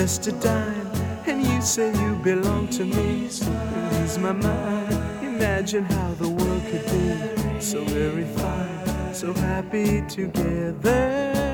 just a dime, and you say you belong to me. Lose my mind. Imagine how the world could be so very fine, so happy together.